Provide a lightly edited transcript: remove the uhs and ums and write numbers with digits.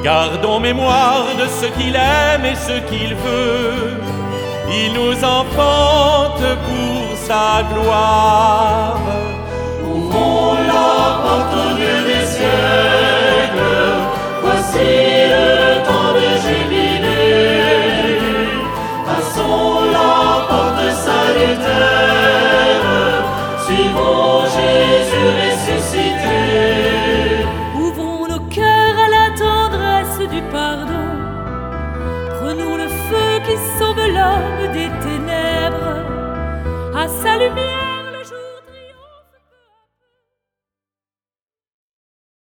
Gardons mémoire de ce qu'il aime et ce qu'il veut. Il nous enfante pour sa gloire. Ouvrons la porte au Dieu des siècles. Voici le temps de jubilé. Passons la porte salutaire. Suivons Jésus ressuscité. Ouvrons nos cœurs à la tendresse du pardon. Prenons le feu qui sauve l'homme des ténèbres. À sa lumière